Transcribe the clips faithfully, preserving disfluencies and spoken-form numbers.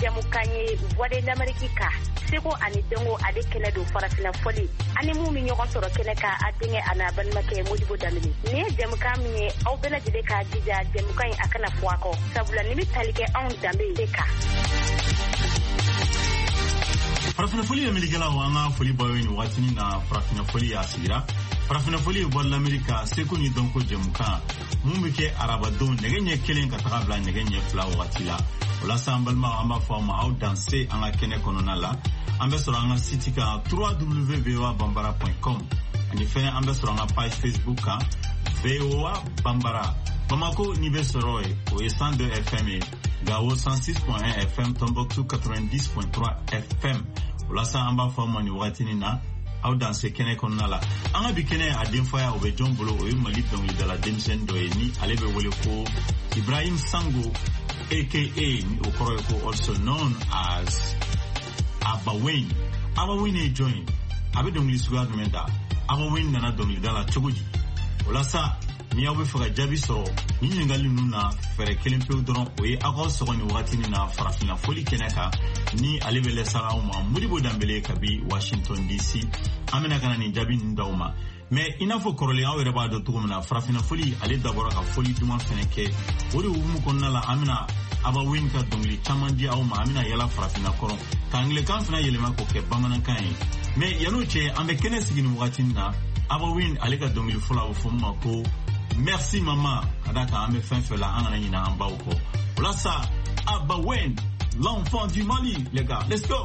jamukanye voix de l'Amérique ka seko ani dengo ade kene do farafina foli ani mu mi ñogon toro kene ka adinge ana balmake Modibo Damini ne jamuka mi aw bela jide ka dija jamukan akana fuako sabula ni talike on dambe ka farafina foli amerikala wanga foli baweni watini na farafina foli asira farafina foli bol l'Amérique seko ni donko jamuka mumbike arabadon negenye kelen ka tagabla negenye fla watila wala sambalma amba fama au danser anga kene kononala ambe sura anga site ka w w w point v o a bambara point com ani fene ambe sura anga page Facebook ka V O A Bambara Bamako ni be soroe o cent deux F M Gao cent six point un F M Tombouctou quatre-vingt-dix point trois F M wala sa amba fama ni watini na au danser kene kononala anga bikene adinfaya obe jombolo o mali donc de la demsen do ni alebe wole ko Ibrahim Sango aka Okoroko, also known as Abawin. Abawin e join. Abe dongli suga dumenda. Abawin nana dongli dala chogoji. Olasa ni awe faka jabi soro. Ni nyengali nuna fere kelimpe udron oye ako soko ni wakati ni na farafina foli keneka ni alebele sara uma Modibo Dambele kabi Washington D C. Amena kana ni jabi ndauma. Mais il faut corroler à Ureba de Toumana, Frafina Folie, aller d'abord à Folie du Manfeneke, ou de Umukonala Amina, Abawinka, donc les Chamandi Auma, Amina Yala Frafina Coron, Tangle Kanfna Yelemako, Bamanakai. Mais Yanoche, avec Kenesigin Watina, Abawin, Aleka Dongil Fola au Fomako, merci maman, Adaka Ame Fenfela, Ananina Ambauko. Voilà ça, Abawin, l'enfant du Mali, les gars, let's go!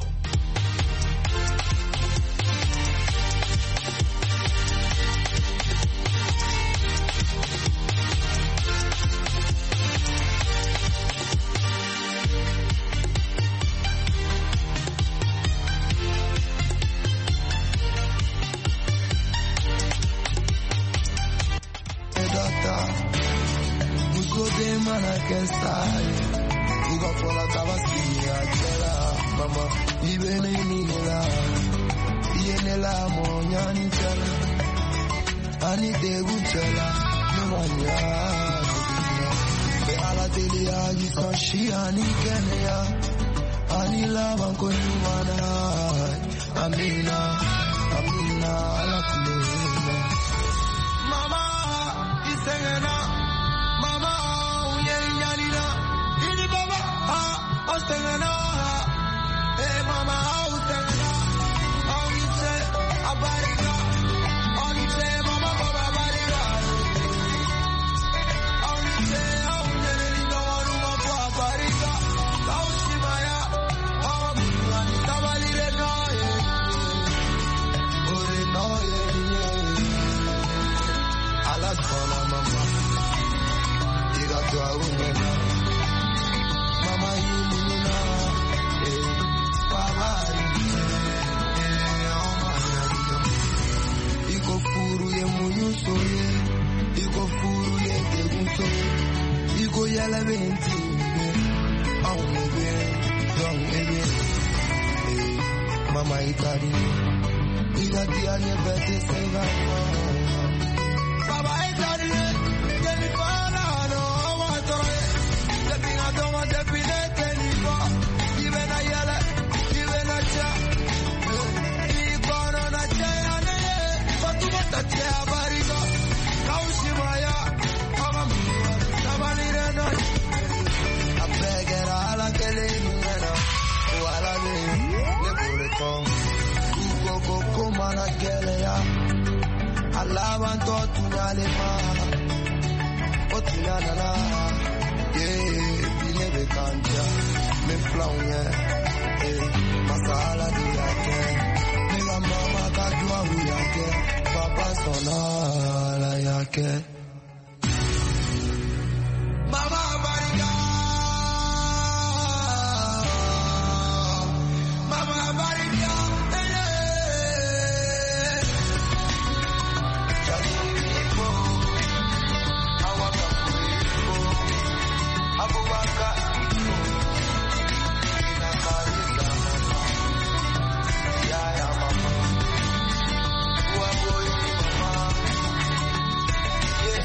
Yeah.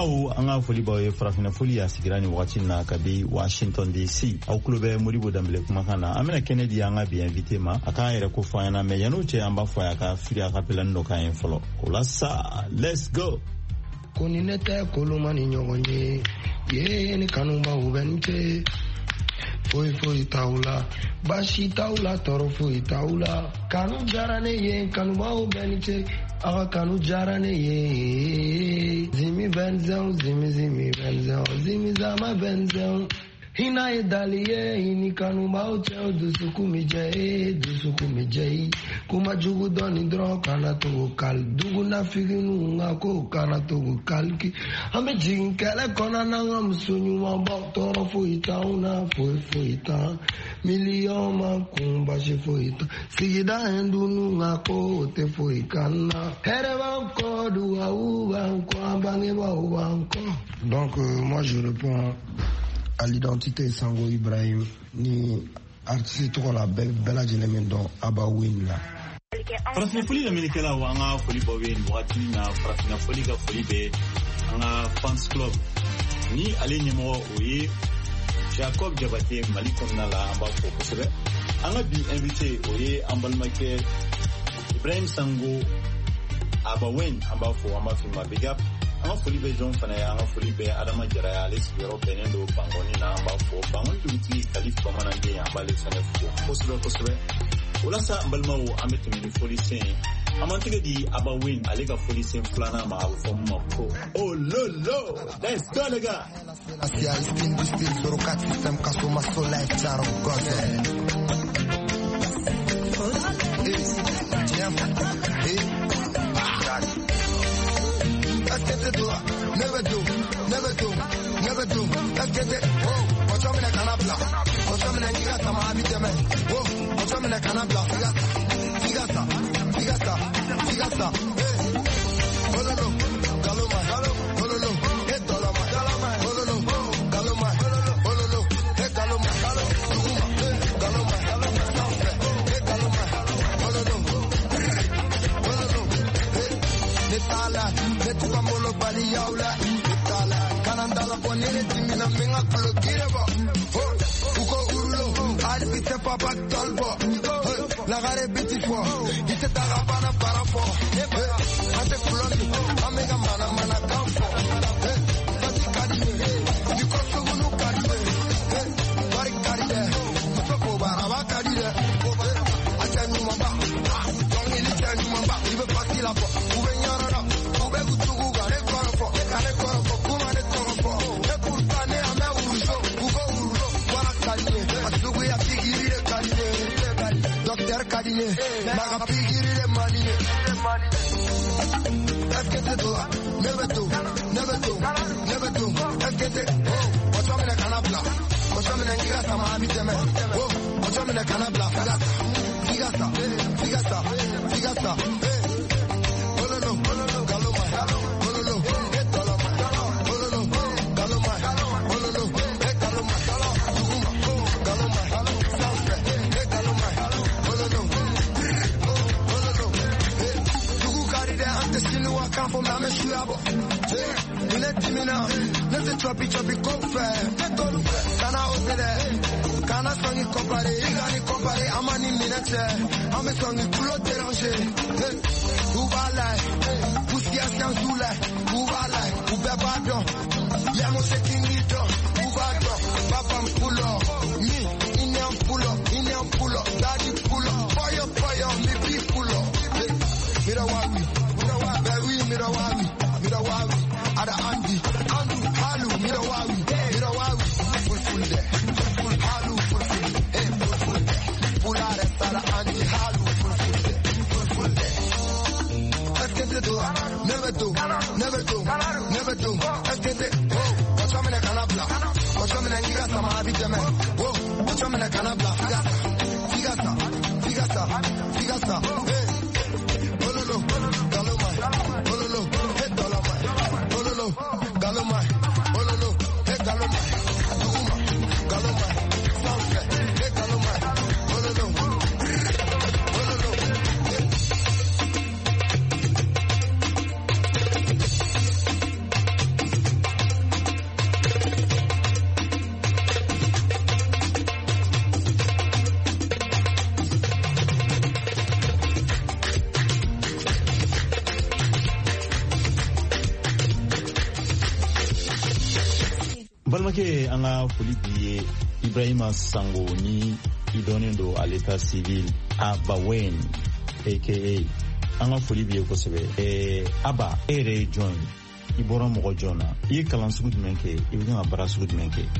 lamɛnbagaw an ka foli b'aw ye farafina foli a sigira ni wagati na kabi Washington D C aw tulo bɛ Modibo Dambele kumakan na an bɛna kɛnɛ di an ka bi invité ma a k'a yɛrɛ ko fɔ an ɲɛna mais yan'o cɛ an b'a fɔ a y'a ka firi a ka pelani dɔ k'an ye fɔlɔ o la sa let's go. Ko ni ne tɛ koloma ni ɲɔgɔn ye ye ni kanubaw bɛ n cɛ foyi foyi t'aw la baasi t'aw la tɔɔrɔ foyi t'aw la kanu diyara ne ye kanubaw bɛ n cɛ aw ka kanu diyara ne ye zimi bɛnzɛn zimi zimi bɛnzɛn zimi zama bɛnzɛn hina ye dali ye hini kanubaw cɛ dusuku mi jɛ ye dusuku mi jɛ ye kuma jugu dɔɔni dɔrɔn kana togo kali dugu nafiginu nka ko kana togo kaliki an bɛ jigin kɛlɛ kɔnɔ n'an ka muso ɲumanbaw tɔɔrɔ foyi t'anw na foyi foyi t'an miliyɔn ma kun basi foyi t'an sigida hin dunu nka ko o tɛ foyi k'an na hɛrɛ b'an kɔ dugawu b'an kɔ an bangebaaw b'an kɔ. Donc euh, moi je réponds à l'identité Sango Ibrahim ni artiste tɔgɔ la bɛɛ lajɛlen min dɔn Aba Win la. Farafina foli lamɛnnikɛlaw an ka foli b'aw ye nin wagati na farafina foli ka foli bɛ an ka fans club ni ale ɲɛmɔgɔ o ye Jacob Jabate Mali kɔnɔna la an b'a fɔ kosɛbɛ an ka bi invité o ye an balimakɛ Ibrahim Sango Aba Win an b'a fɔ an b'a fɔ ma big up. An ka foli bɛ jɔn fana ye an ka foli bɛ Adama Jara ye ale sigiyɔrɔ bɛnnen don Bangɔni na an b'a fɔ Bangɔni dugutigi Kalif Bamananden an b'ale fana fo kosɛbɛ kosɛbɛ o la sa an balimaw an bɛ tɛmɛ ni foli sen an b'an tɛgɛ di Aba Win ale ka foli sen filanan ma a bɛ fɔ mun ma ko oh lolo let's go les gars. Let's get it, never do, never do, never do. Let's get it. Oh, what's up in a canabla? What's up in a gigata? My habitame. Oh, what's up in a canabla? Figata, figata, figata. Hey, hololo, galoma, hololo, hey doloma, hololo, galoma, hololo, hey galoma, galoma, hey galoma, hey galoma, hololo, hololo, hey netala. Tukamolo bali yaula itala kanandala bonere timina menga klokireba ho uko urulo al bite papa tolbo la gare biti fo ite tarabana parafo ate kuloni amega mana mana kampo bati kadine niko sugunu kadine bari kadine mutoko baraba kadine acha nyuma ba dongi ni cha nyuma ba ibe pakila po ubenyara let's get it, never do, never do, never do. Let's get it. Oh, what's up in a canabla? What's up in a gigata? My habitame. Oh, what's up in a canabla? Figata, figata, figata. Hey, hololo, galoma, hololo, hey doloma, hololo, galoma, hololo, hey galoma, galoma, salve, hey galoma, hololo. Come from Mama Shuabo. You let me know. Let the choppy choppy go fair. Can I open it? Can I song it compare? You got it compare. I'm an minute. I'm a song it full of déranger. Who va like? Who see us down to like? Who va like? Who be bad? Yeah, I'm shaking it up. Who va do? Papa, I'm full of me. In there, I'm full of. In there, I'm full of. Daddy, full of. Fire, fire, me be full of. Mira what we. Mirawawi, Mirawawi, Ada Andi, Andu, Halu, Mirawawi, Mirawawi, full full there, full Halu, full full, eh, full full there, full Ada, Ada Andi, Halu, full full there, full full there. Let's get it, never do, never do, never do. Let's get it. Oh, what's up in a canal? balimakɛ an ka foli bi ye Ibrahima Sango ni i dɔnnen don à l'état civil Abba Wayne aka an ka foli bi ye kosɛbɛ. ɛɛ Abba, e yɛrɛ ye jɔn ye? I bɔra mɔgɔ jɔn na? I ye kalan sugu jumɛn kɛ? I bɛ kan ka baara sugu jumɛn kɛ?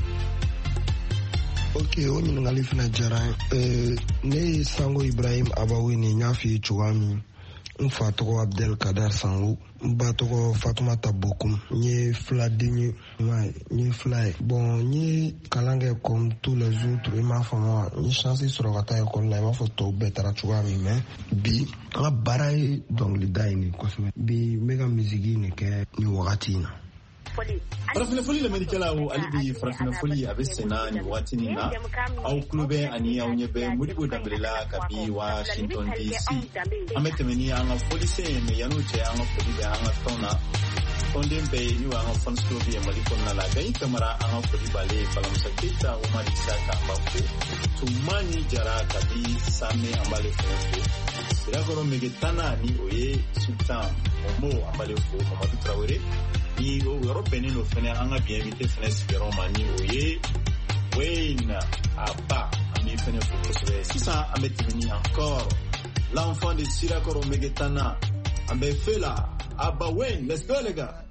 Ok, o ɲininkali fana diyara n ye. Ne ye Sango Ibrahim Abba Wayne, n y'a f'i ye cogoya min. N fa tɔgɔ Abdel Kadar Sango, n ba tɔgɔ Fatumata Bokum. N ye filaden ye, n ye fila ye. Bon, n ye kalan kɛ comme tous les autres, i m'a faamu. N ye chance sɔrɔ ka taa école la, i b'a fɔ tɔw bɛɛ taara cogoya min. Mais bi an ka baara ye dɔnkilida ye nin kosɛbɛ. Bi n bɛ ka misiki nin kɛ nin wagati in na. Farafinafoli lamɛnnikɛlaw, hali bi farafinafoli a bɛ senna nin waati nin na. Aw tulo bɛ ani aw ɲɛ bɛ Modibo Dembele la kabi Washington D C. An bɛ tɛmɛ ni an ka foli sen ye, mais yan'o cɛ an ka foli bɛ an ka tɔn na. Tɔnden bɛɛ ye n'o y'an ka fans club ye Mali kɔnɔna la. Gayi Kamara an ka foli b'ale ye, Balamusa Keita, Omar Isaka an b'a fo. Tumani Jara kabi Same an b'ale fana fo. Sirakɔrɔ Megetana ni o ye Sultan Momo an b'ale fo. Mamadou Traoré ni o yɔrɔ bɛnnen don fɛnɛ an ka bi invité fɛnɛ sigiyɔrɔ ma ni o ye Wayne Abba, an b'i fɛnɛ fo kosɛbɛ. Sisan an bɛ tɛmɛ ni encore l'enfant de Sirakɔrɔ Megetana, an bɛ fɛ la Abba Wayne. Let's go les gars.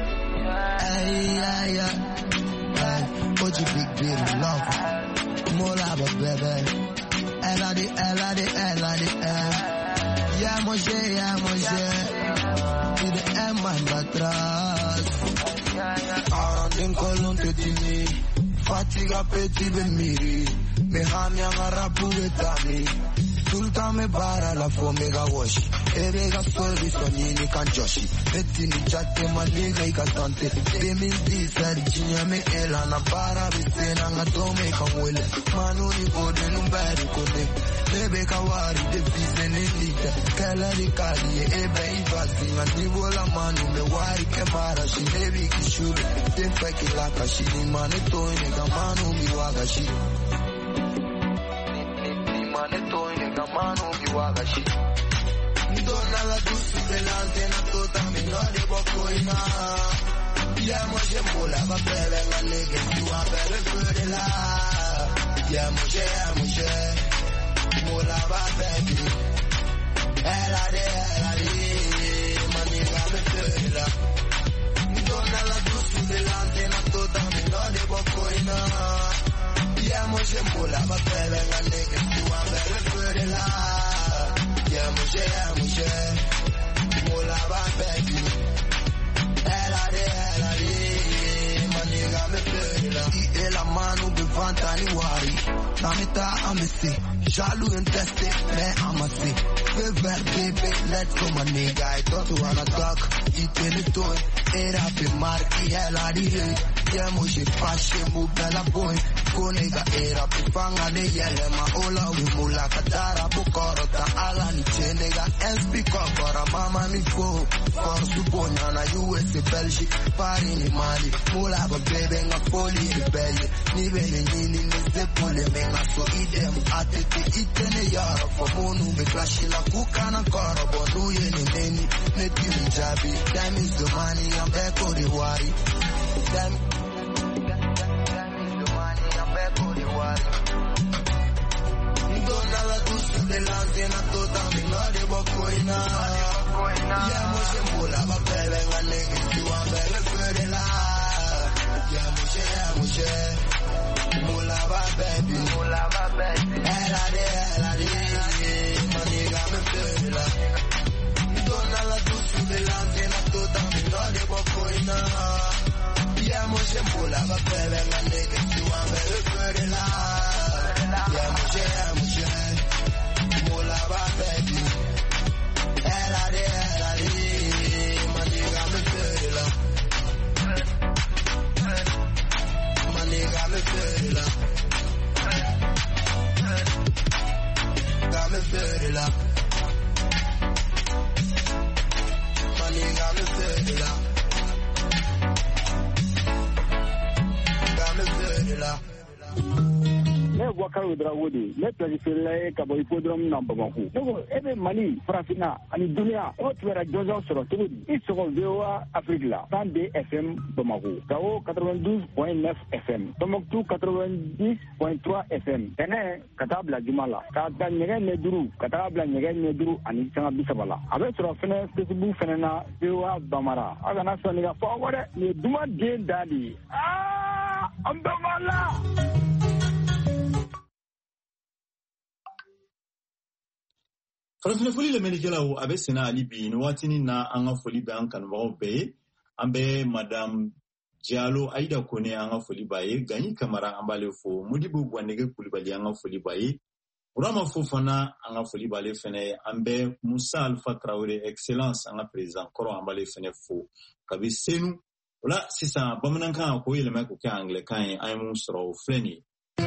Ay, ay, ay, ay, what you big beauty love, more love, baby. Elle a dit, elle a dit, elle a dit, eh. Yeah, mon cher, yeah, mon cher. Il est un man d'atrás. Arandin colon te dini, fatiga petit bemiri, me hamia ngarapu betami. Sultan me bara la fo mega wash. Erega soli sonini kan joshi. Betini chatte maniga ikatante. Deminti Virginia me ela na bara bisena ngatome kamwele. Manuni ode numbari kode. Bebe kawari de bizene lita. Kala di kali ebe ibasi. Nganibola manu me wari kemara. Shi nebi kishube. Tefeki laka shi ni mane toine kamanu miwaga shi. Mano mi waga shi Donna la tusi delante na tota mi no de bokoina Ya mo je mola va bere la lege tu a bere bere la Ya mo je ya mo je mola va baby Ela de ela de maniga me bere la Donna la tusi delante na tota mi no de bokoina Ya mo je mola va bere la lege tu a bere bere la Yeah, mouche, yeah, mouche. Mola va baby. Ela de, ela de. Maniga me pela. I ela manu bevanta ni wari. Namita amesi. Jaloux and tested, man, I'm a sick. Favorite baby, let's go, my nigga. I don't wanna talk. Eat the toy. Era pe marki, ela di. Yeah, mouche, fashe, move, bella boy. Konega era pipanga de yele ma ola wimula katara bukoro ta ala ni chenega S P kokora mama mi fo for suponya na U S A Belgique pari ni Mali mula ba bebe nga poli rebelle ni bene nini ni se pole menga so idem atete itene yara fo monu be clash la kuka na koro bonu ye ni neni ne tiri jabi that is the money I'm back for the wari that Donna la tusi delante na tota mi no de bokoina Ya mo je mola va bebe nga lege tu a bebe fere la Ya mo je, ya mo je Mola va baby Mola va baby Ela de, ela de Maniga me fere la Donna la tusi delante na tota mi no de bokoina Ya mo je mola va bebe nga lege tu a bebe fere la Yeah, mouche, yeah, mouche. Mola va baby. Ela de, ela de. Maniga me fela. Maniga me fela. Ga me fela. Maniga me fela. Ga me fela. Wakaro Drawodi, let us feel like a boy podrum number one. No, every money, Frafina, and Dunia, what were a Jojo Sorotudi, it's all Veoa Africa, Sunday F M Bamako, Tao ninety-two point nine F M, Tomoktu ninety point three F M, Tene, Katabla Jumala, Kata Negen Neduru, Katabla Negen Neduru, and Isanga Bisabala. Abesra Fene, Facebook Fenena, Veoa Bamara, Agana Sonia forward, you do not gain daddy. Ah, Ambamala! Farafina foli le melikela o abe sena ali bi no watini na anga foli be an kan ba be ambe madame Diallo Aida Kone anga foli baye Gani Kamara ambale fo Modibo Bwanege Kulibali anga foli baye Urama Fofana anga foli bale fene ambe Moussa Alpha Traoré excellence anga président koro ambale fene fo kabi senu wala sisa bamananka ko yele mako ke anglais kan ay mu soro fleni.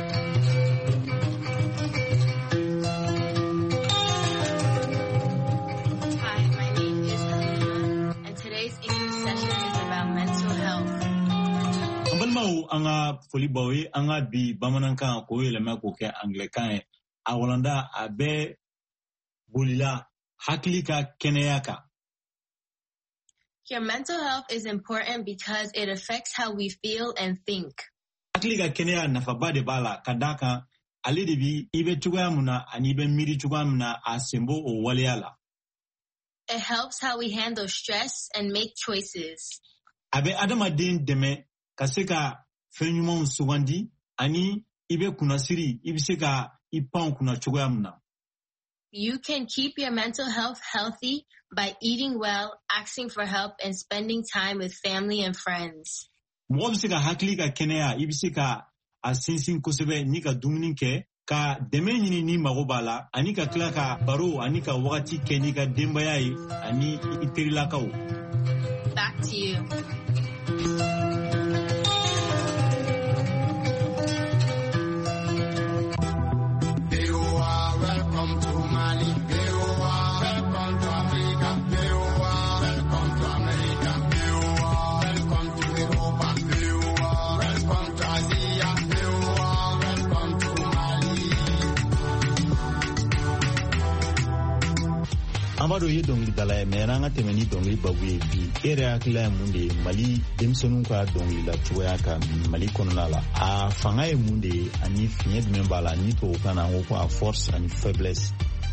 Anga foli bawe anga bi bamananka ko yele mako ke anglican awolanda abe bolila haklika keneyaka. Your mental health is important because it affects how we feel and think. Haklika keneya nafabade bala kadaka alidibi ibe chugamuna anibe miri chugamuna asembo o waleala. It helps how we handle stress and make choices. Abe adama din deme kaseka fenyumon suwandi ani ibe kunasiri ibiseka ipon kuna chugamna. You can keep your mental health healthy by eating well, asking for help, and spending time with family and friends. Mwabiseka haklika kenea ibiseka asinsin kusebe nika duminike ka demenini ni magobala anika klaka baro anika wakati kenika dembayai ani itirilakao. Back to you. Amado ye dongli dala me ranga temeni dongli babuye bi ere akila munde Mali demsonu ka dongli la tuya ka Mali konala a fanga e munde ani finye membala ni to kana ko a force ani faiblesse.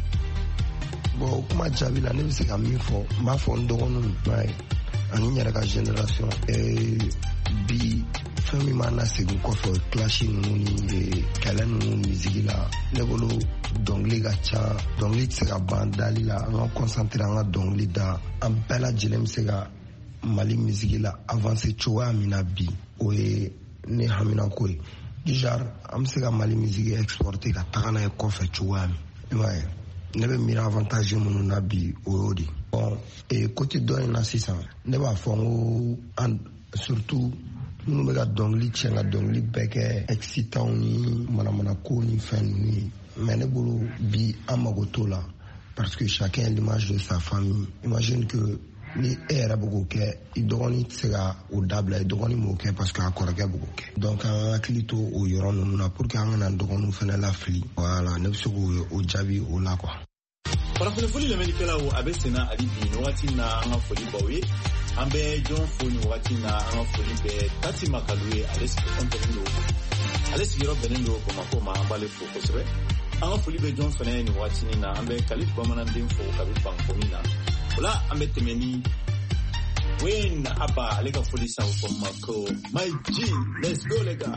Bon kuma jabila ne bisi ka mi fo ma fo ndogonu mai ani nyara ka generation e bi fami mana segu ko fo clashing muni kala nu musique la le bolo dongli gacha dongli tsega bandali la on concentrer en dongli da en bella jelem sega Mali musique la avancer choa mina bi o e ne hamina ko dijar am sega Mali musique exporter ka takana e ko fe choa mi ouais ne be mira avantage munu na bi o odi bon et côté do na six cents ne ba fongo and surtout nous me gardons li tchenga dongli beke excitant ni mana mana ko ni fin ni mais ne bolo bi amagotola parce que chacun a l'image de sa famille. Imagine que ni era bogoke idoni tsega o dabla idoni moke parce que akoraka bogoke donc un clito o yoron na pour que on en dogonu fena la fli voilà ne so o jabi o la quoi. Para fele foli le medikala o abesena ali bi no watina anga foli bawe ambe John foni watina anga foli be tati makalue ales kontendo ales yoro benendo ko makoma ambale fo ko sebe anga foli be John fene ni watini na ambe kalif bamana ndin fo kabi bankomina wala ambe temeni when aba alega foli sa ko mako my G let's go lega.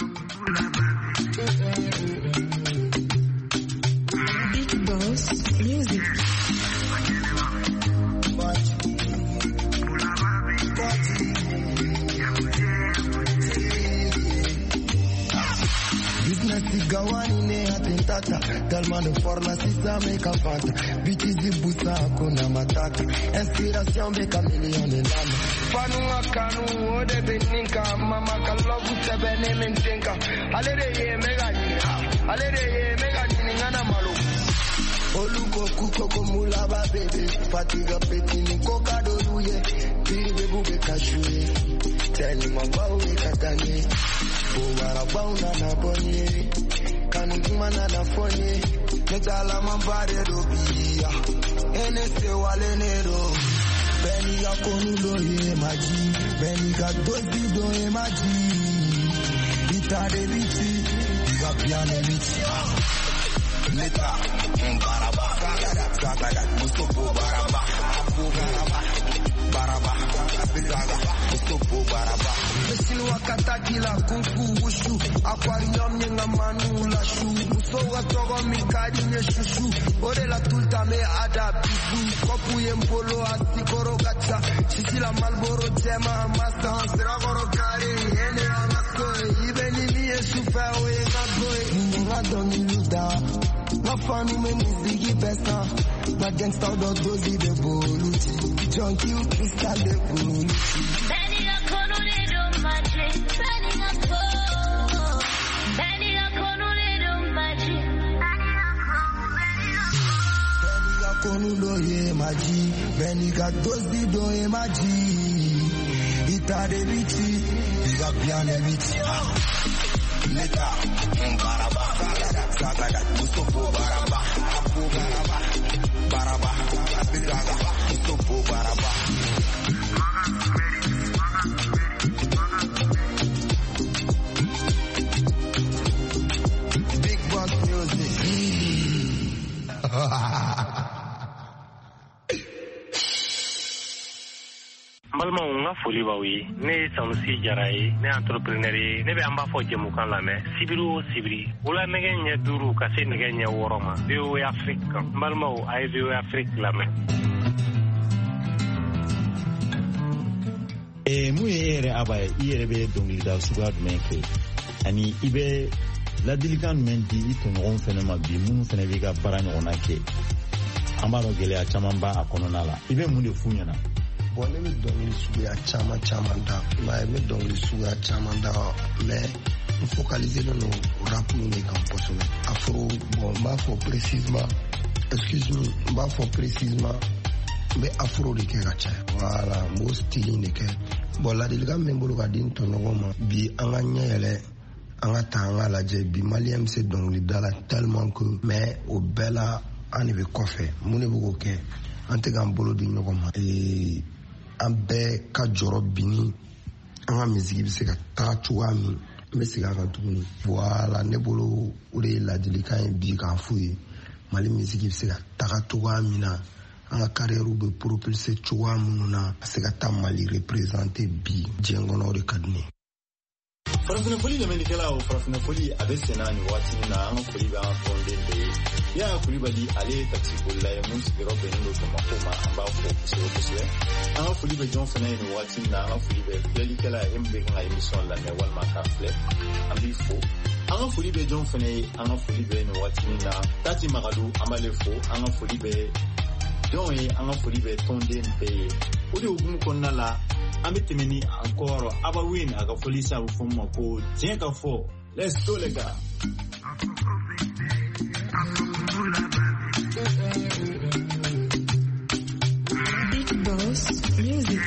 Big Boss Music. Business gawani ne atentata tellement de force ça me capante bitizi busa kuna matata inspiration be chameleon de l'âme Fanunga kanu ode beninka mama kalobu sebene mentenka alere ye mega ni alere ye mega ni ngana malo oluko kuko komula ba bebe fatiga petini koka doluye bibe bube kashuye tell me about it katanye Bora bauna na bonye manana fonye metala mambare dobia ene se walenero beni ya konulo ye maji beni ga dozi do ye maji itade biti ga piano biti leta baraba sagada sagada mustopo baraba baraba baraba bilaga mustopo baraba mesil wakata kila kunku wushu aquarium nyenga manu la shu muso wa togo mikadi ne shushu ore la tulta me ada bisu kopu yempolo asikoro gacha sisila malboro tema masa siragoro kare ene amaso ibeni mi esufa we ngaboy ngado niluda ma fanu me mizigi besta ma gangsta do dozi de boluti junkie crystal de boluti beni la konule do maji beni la ko beni la konule do maji beni la konulo ye maji beni ga dozi do ye maji itade biti iga piane biti leta baraba sagada sagada mustopo baraba baraba baraba bilaga mustopo baraba big boss music balma nga foli bawi ne sanusi jaray ne entrepreneur ne be amba fo jemu kan la me sibiru sibiri wala nege nya duru ka se nege nya woroma be we afrika balma o ay be we afrika la me e mu yere abaye yere be dongi da sugar menke ani ibe la dilikan menti ito ngon fene ma bi mu fene be ga barani onake amaro gele a chamamba akonona la ibe mu de funyana bon ne dongi suya chama chama da ma me dongi suya chama da mais focaliser no rap no ne kan poso afro bon ma fo précisément excuse me ma fo précisément mais afro de ke gacha voilà mo style ne ke bon la diligan membolo ga din to no ma bi anganya yele anga tanga la je bi maliem se dongi dala tellement que mais au bella ani be kofe mo ne bugo ke ante gam bolo di no ma e an bɛɛ ka jɔrɔ bini an ka misigi bɛ se ka taga cogoya min n bɛ segin a kan tuguni voilà ne bolo o de ye ladilikan ye bi k'a f'u ye mali misigi bɛ se ka taga cogoya min na an ka carrière bɛ propulser cogoya minnu na ka se ka taa mali représenter bi diɲɛ kɔnɔ o de ka di ne ye. farafina foli lamɛnnikɛla o farafina foli a bɛ senna nin waati na an ka foli bɛ an tɔnden bɛɛ ye yaya kulibali ale ye taxi bolila ye mun sigiyɔrɔ bɛnnen don bamako ma an b'a fɔ kosɛbɛ kosɛbɛ an ka foli bɛ jɔn fana ye nin waati na an ka foli bɛ filɛlikɛla ye e min bɛ kan ka émission lamɛn walima k'a filɛ an b'i fo an ka foli bɛ jɔn fana ye an ka foli bɛ nin waati na tati magadu an b'ale fo an ka foli bɛ jɔn ye an ka foli bɛ tɔnden bɛɛ ye o de hukumu kɔnɔna la an bɛ tɛmɛ ni encore Abawin a ka foli sa a bɛ fɔ ma ko tiɲɛ ka fɔ let's go les gars. Big Boss Music.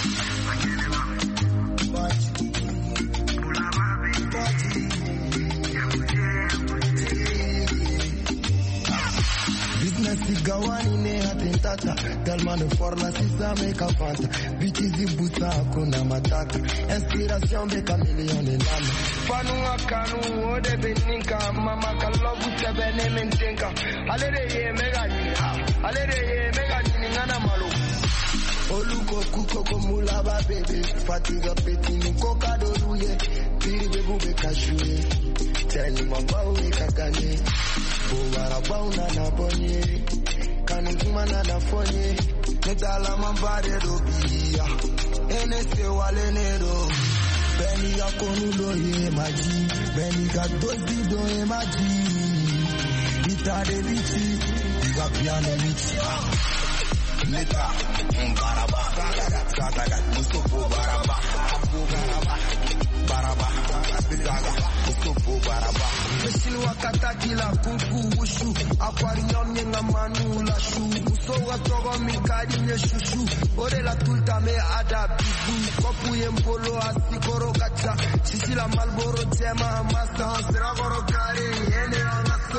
Business gawani ne atentata tellement de formation ça me kafanta bitizi buta kuna matata inspiration de chameleon de lama fanu akanu ode beninka mama kalobu tebene mentenka alere ye mega ni alere ye mega ni ngana malo oluko kuko komula ba bebe fatiga petini koka doruye piri bebu be kashue tell mama we kakane Bobara bauna na bonye kanu kumana na fonye netala mambare dobia ene se walenero beni ya konulo ye maji beni ga dozi do ye maji itade biti ga piano biti leta baraba sagada sagada mustopo baraba baraba baraba bilaga mustopo baraba mesil wakata kila kunku wushu aquarium nyenga manu la shu muso wa togo mikadi ne shushu ore la tulta me ada bizu kopu yempolo asikoro gacha sisila malboro tema masta siragoro kare ene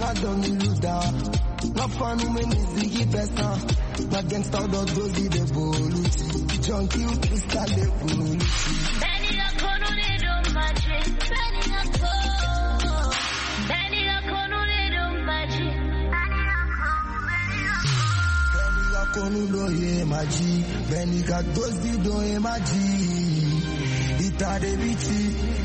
na dongi luda. Na fanu me nizigi besa. Na gangsta do dozi de boluti. Junkie u crystal de boluti. Benny la conole do magic. Benny la co. Benny la conole do magic. Benny la conole do ye magic. Benny ga dozi do ye magic. Ita de biti.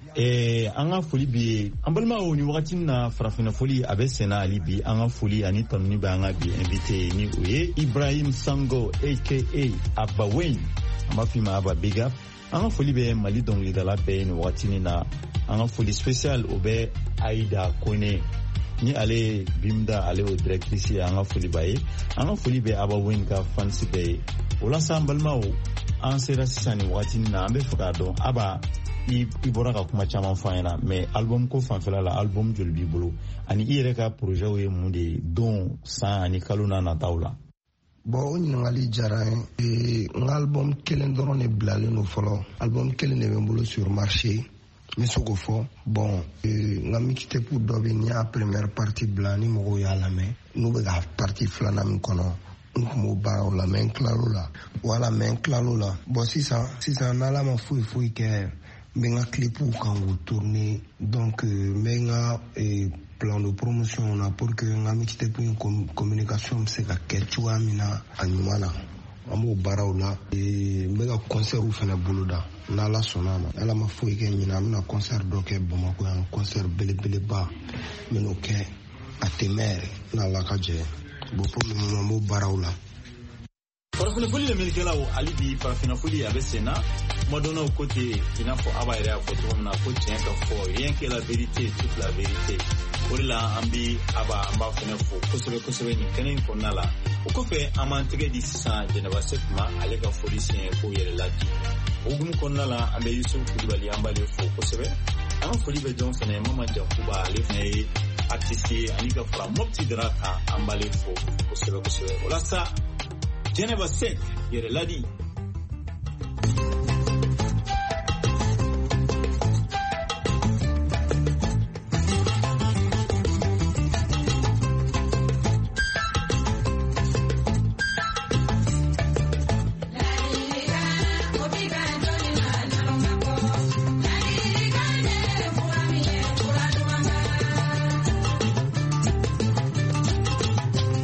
Eh, an ka foli bi an balimaw ni wagati na farafina foli a bɛ senna ali bi an ka foli ani tanuni bɛ an ka bi invité ni o ye Ibrahim Sango aka Abba Wayne an b'a f'i ma Abba big up an ka foli bɛ Mali dɔnkilidala bɛɛ ni wagati na an ka foli spécial o bɛ Aïda Kone ni ale bimda ale o directrice ye an ka foli b'a ye an ka foli bɛ Abba Wayne ka fans bɛɛ ye o la sa an balimaw an sera sisan ni wagati na an bɛ fɛ k'a dɔn Abba i bɔra ka kuma caman fɔ an ɲɛna mais album ko fanfɛla la album joli b'i bolo ani i yɛrɛ ka projet ye mun de ye don san ani kalo n'a nataw la. Bon o ɲininkali diyara n ye n ka album kelen dɔrɔn de bilalen no fɔlɔ album kelen de bɛ n bolo sur marché n bɛ se k'o fɔ bon n ka mixtape dɔ bɛ n'i y'a première partie bila ni mɔgɔw y'a lamɛn n'u bɛ ka partie filanan min kɔnɔ n tun b'o baaraw la mais n tilal'o la voilà mais n tilal'o la bon sisan sisan n'Ala ma foyi foyi kɛ n bɛ n ka clipw kan k'o tourner donc n bɛ n ka plan de promotion na pour que n ka mixtape in communication bɛ se ka kɛ cogoya min na a ɲuman na an b'o baaraw la n bɛ ka concertw fana boloda n'Ala sɔnna a ma Ala ma foyi kɛ ɲinan an bɛna concert dɔ kɛ Bamakɔ yan concert belebeleba n bɛ n'o kɛ a Témère n'Ala ka jɛ bon pour le moment n b'o baaraw la. Farafina foli lamɛnnikɛlaw hali bi farafina foli a bɛ senna kuma dɔnnaw ko ten i n'a fɔ Aba yɛrɛ y'a fɔ cogo min na ko tiɲɛ ka fɔ rien que la vérité toute la vérité o de la an bi Aba an b'a fɛnɛ fo kosɛbɛ kosɛbɛ nin kɛnɛ in kɔnɔna la o kɔfɛ an b'an tɛgɛ di sisan Jɛnɛba Sɛki ma ale ka foli siɲɛ k'o yɛrɛ ladi o hukumu kɔnɔna la an bɛ Yusufu Kulibali an b'ale fo kosɛbɛ an ka foli bɛ jɔn fɛnɛ Mama Jakuba ale fɛnɛ ye artiste ye ani ka fara Mopti Dara kan an b'ale fo kosɛbɛ kosɛbɛ o la sa Jɛnɛba Sɛki yɛrɛ ladi.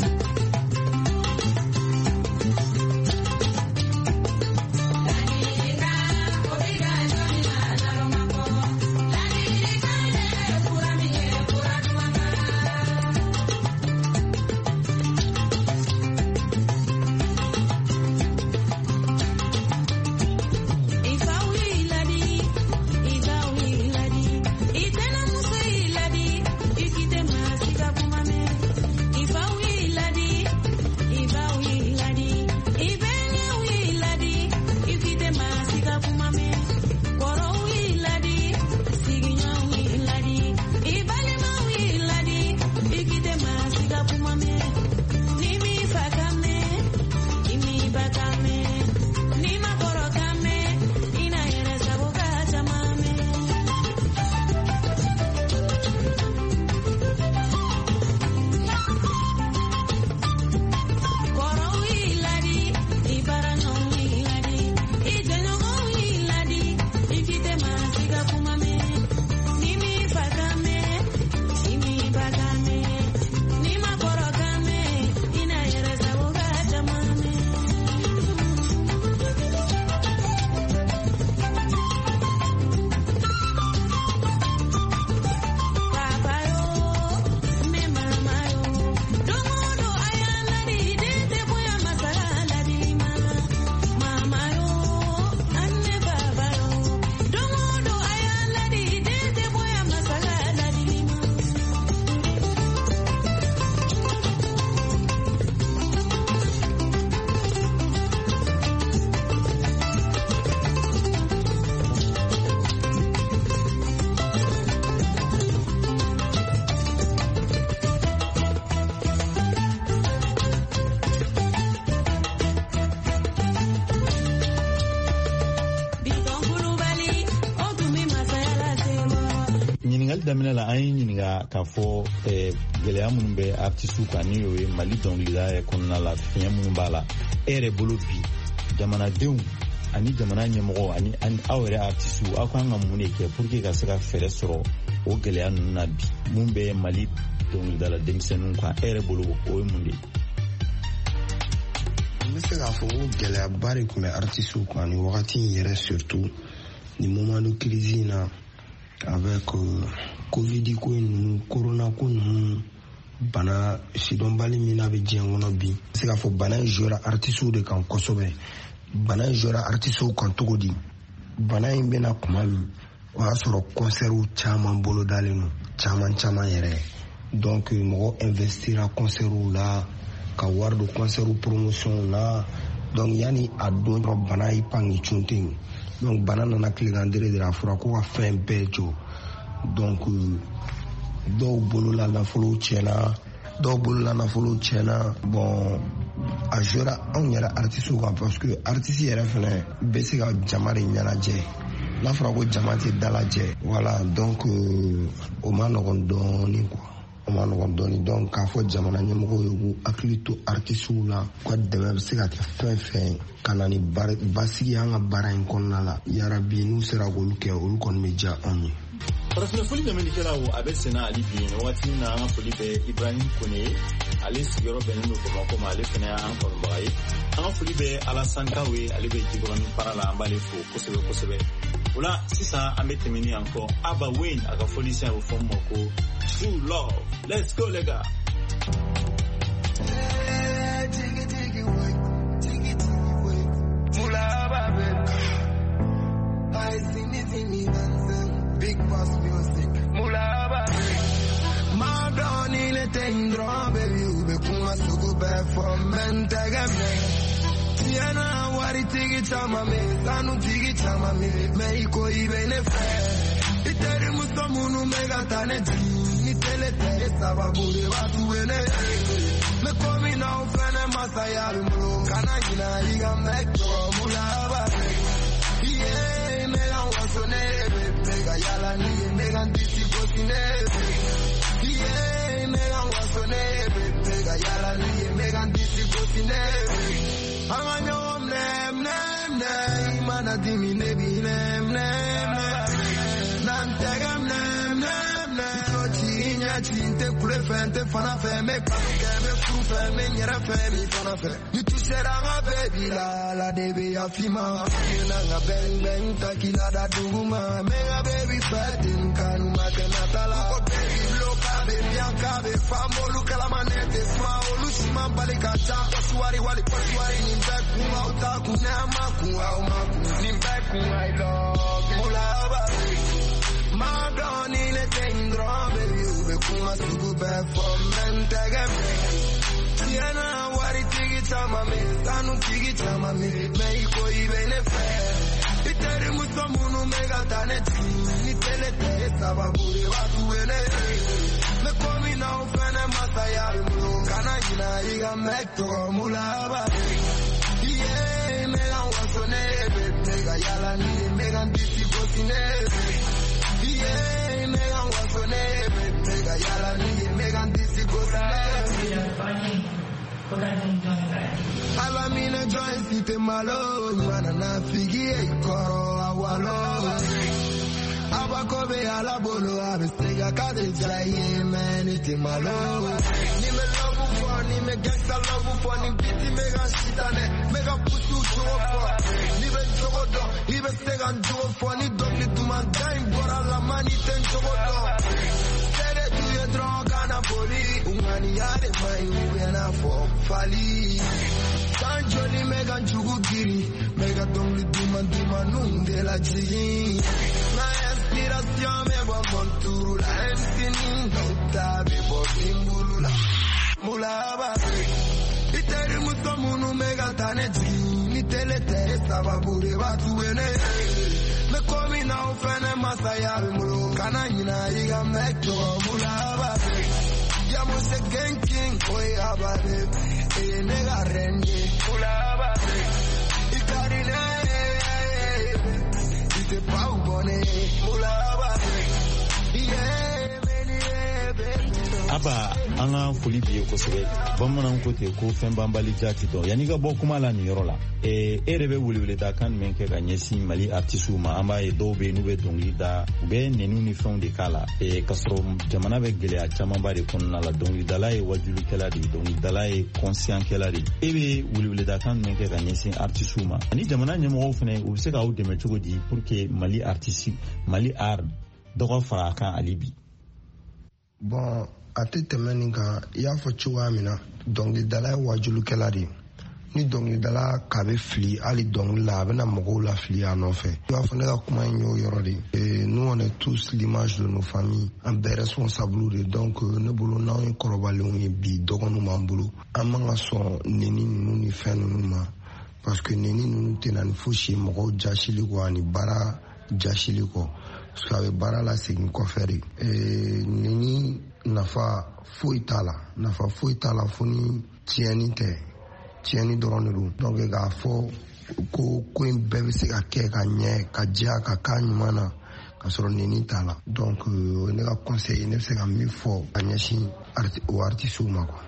Daddy ɲininkali daminɛ la an ye ɲininka k'a fɔ gɛlɛya minnu bɛ artisiw kan ni y'o ye Mali dɔnkilidala yɛrɛ kɔnɔna la fiɲɛ minnu b'a la e yɛrɛ bolo bi jamanadenw ani jamana ɲɛmɔgɔ ani aw yɛrɛ artisiw aw kan ka mun de kɛ pour que ka se ka fɛɛrɛ sɔrɔ o gɛlɛya ninnu na bi mun bɛ Mali dɔnkilidala denmisɛnninw kan e yɛrɛ bolo o ye mun de ye? N bɛ se k'a fɔ ko gɛlɛyaba de tun bɛ artisiw kan ni wagati in yɛrɛ surtout ni moment de crise in na avec euh, Covid ko ninnu corona ko ninnu bana sidɔnbali min na bɛ diɲɛ kɔnɔ bi n bɛ se k'a fɔ bana in jouera artisiw de kan kosɛbɛ. Bana in jouera artisiw kan cogo di? Bana in bɛna kuma min o y'a sɔrɔ concert caman bolo dalen don caman caman yɛrɛ donc mɔgɔ investira concert la ka wari don concert promotion la donc yani a don dɔrɔn bana y'i pan k'i cun ten donc bana nana tilegan dere de la fɔra ko ka fɛn bɛɛ jɔ donc dɔw bolola nafolow tiɲɛna dɔw bolola nafolow tiɲɛna bon a jouera anw yɛrɛ artisiw kan parce que artisi yɛrɛ fɛnɛ bɛ se ka jama de ɲɛnajɛ n'a fɔra ko jama tɛ dalajɛ voilà donc o ma nɔgɔn dɔɔni quoi o ma nɔgɔn dɔɔni donc k'a fɔ jamana ɲɛmɔgɔw ye k'u hakili to artisiw la u ka dɛmɛ bɛ se ka kɛ fɛn fɛn ka na ni basigi an ka baara in kɔnɔna la yarabi n'u sera k'olu kɛ olu kɔni bɛ diya anw ye. Farafina foli lamɛnnikɛlaw a bɛ senna hali bi nin wagati in na an ka foli bɛ Ibrahim Kone ye ale sigiyɔrɔ bɛnnen don Bamakɔ ma ale fana y'an kanubaga ye an ka foli bɛ Alassane Kaw ye ale bɛ Jikɔrɔni para la an b'ale fo kosɛbɛ kosɛbɛ o la sisan an bɛ tɛmɛ ni yan kɔ Aba Wayne a ka foli sisan a bɛ fɔ min ma ko True Love. Let's go les gars. Big Boss Music. Mulaba. Madoni le tendro baby ube kuma sugu be for men tagame. Tiana wari tigi chama me, tanu tigi chama me, me iko ibe ne fe. Itere musomunu mega tane ti, ni tele tele sababu de watu wene. Me komi na ufene masaya bimbo, kana ina iga mekto mulaba. Yeah, me la wasone. Mega yala ni mega ndisi kosine yeah mega wasone mega yala ni mega ndisi kosine anganyo nem nem nem mana dimi nebi nem nem nan tegam nem nem nem sochi nya chinte kule fente fana fe me kange me fu fe me nyera fe mi fana fe you to share nga baby la la debi afima na nga bang bang takila da duma mega baby fatin kanu makanatala ko baby bloka baby akabe famo lukala manete sma olushima balikacha swari wali swari ni back kuma utaku na maku au maku ni back I love mulaba madoni le tendro baby ube kuma sugu be for men tagame tiana wari tigi chama me tanu tigi chama me me iko ibe ne fe itere musomunu mega tane ti ni tele tele sababu de watu wene me komi na ufene masaya bimbo kana ina iga mekto mulaba yeah mega wasone mega yala ni mega ndisi kosine yeah mega wasone mega yala ni mega ndisi kosine Alamina joy site malo mana na figi e koro awalo abakobe ala bolo abestega kade jaye man ite malo ni me love for ni me gangsta love for ni biti mega shitane mega putu jopo ni be jogodo ni be stega jogo for ni dogli to my time bora la mani ten jogodo tere tu ye droga na poli ungani yade mai ubena for fali Sanjoli mega njugu giri mega dongli duma duma nunde la jigi na inspiration me bo monturu la emsini nota be bo timbulula mulaba itere musomunu mega tane jigi ni tele tele sababu de watu wene me komi na ufene masaya bimbo kana ina iga mekto mulaba ya mose genking oi abale e nega renye mulaba ikarine ite pau bone mulaba yeah aba an ka foli bi ye kosɛbɛ bamanan ko ten ko fɛn banbali jati dɔn yanni ka bɔ kuma la nin yɔrɔ la e yɛrɛ bɛ weleweleda kan jumɛn kɛ ka ɲɛsin Mali artisiw ma an b'a ye dɔw bɛ yen n'u bɛ dɔnkili da u bɛ nɛniw ni fɛnw de k'a la ka sɔrɔ jamana bɛ gɛlɛya camanba de kɔnɔna la dɔnkilidala ye wajulikɛla de ye dɔnkilidala ye kɔnsiyɛnkɛla de ye e bɛ weleweleda kan jumɛn kɛ ka ɲɛsin artisiw ma ani jamana ɲɛmɔgɔw fana u bɛ se k'aw dɛmɛ cogo di pour que Mali artisi Mali art dɔgɔ fara a kan hali bi. Bon, a tɛ tɛmɛ nin kan i y'a fɔ cogoya min na dɔnkilidala ye wajulikɛla de ye ni dɔnkilidala k'a bɛ fili hali dɔnkili la a bɛna mɔgɔw lafili a nɔfɛ i b'a fɔ ne ka kuma in y'o yɔrɔ de ye nous on est tous l'image de nos familles an bɛɛ responsable de donc ne bolo n'anw ye kɔrɔbalenw ye bi dɔgɔninw b'an bolo an man ka sɔn neni ninnu ni fɛn ninnu ma parce que neni ninnu tɛ na ni fosi ye mɔgɔw jasili kɔ ani baara jasili kɔ parce que a bɛ baara la segin kɔfɛ de neni nafa foyi t'a la nafa foyi t'a la fo ni tiɲɛni tɛ tiɲɛni dɔrɔn de don donc k'a fɔ ko ko in bɛɛ bɛ se ka kɛ ka ɲɛ ka diya ka k'a ɲuman na ka sɔrɔ neni t'a la donc ne ka conseil ne bɛ se ka min fɔ ka ɲɛsin o artisiw ma quoi.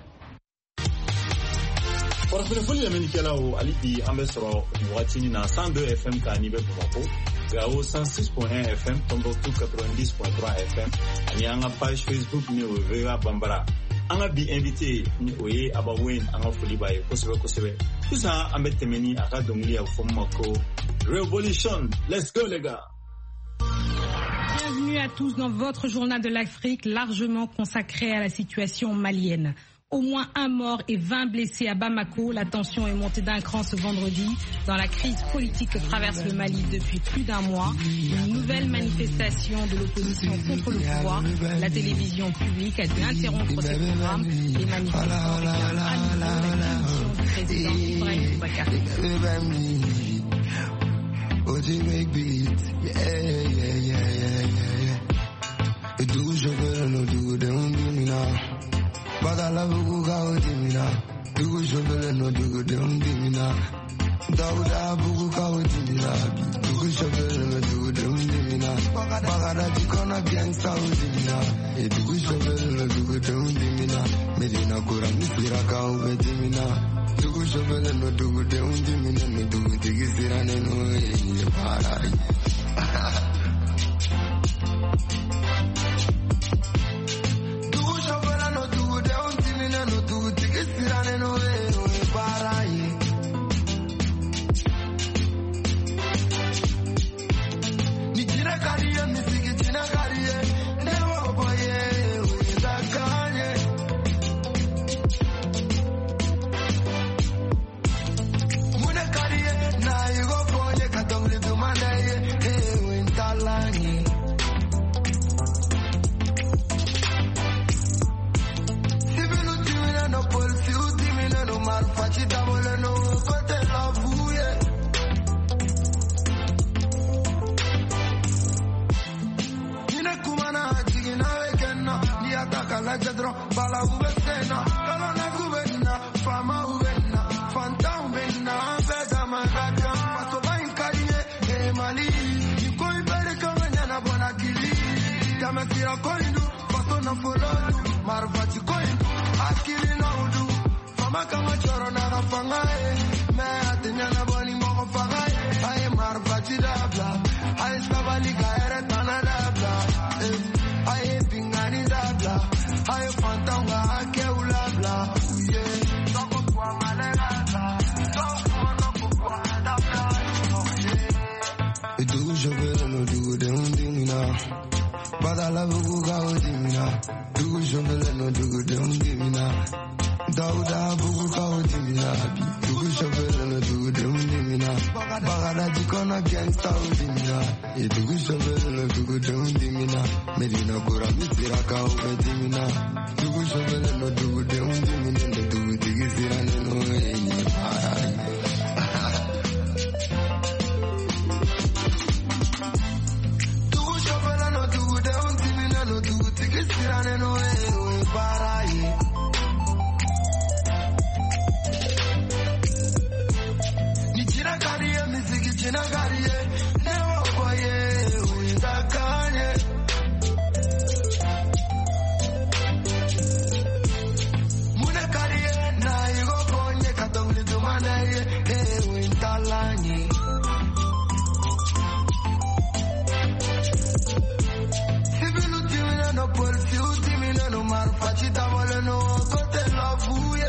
Farafɛnfoli lamɛnnikɛlaw hali bi an bɛ sɔrɔ wagati na cent deux F M kan ni bɛ Bamakɔ Gao cent six point un F M Tombouctou quatre-vingt-dix point trois F M ani an ka page Facebook ni o V O A Bambara an ka bi invité ni o ye Aba Wayne an ka foli b'a ye kosɛbɛ kosɛbɛ sisan an bɛ tɛmɛ ni a ka dɔnkili a bɛ fɔ min ma ko Revolution. Let's go les gars. Bienvenue à tous dans votre journal de l'Afrique largement consacré à la situation malienne. Au moins un mort et vingt blessés à Bamako. La tension est montée d'un cran ce vendredi dans la crise politique que traverse le Mali depuis plus d'un mois. Une nouvelle manifestation de l'opposition contre le pouvoir. La télévision publique a dû interrompre ses programmes. Les manifestants réclament à nouveau la démission du président Ibrahim Boubacar. Bagala bugu kao dimina, dugu shobele no dugu dem dimina. Dauda bugu kao dimina, dugu shobele no dugu dem dimina. Bagada jikona gangsta dimina, e dugu shobele no dugu dem dimina. Medina kura misira kao be dimina, dugu shobele no dugu dem dimina. No dugu tigisira neno e parai. marfacita volano kote la fuye.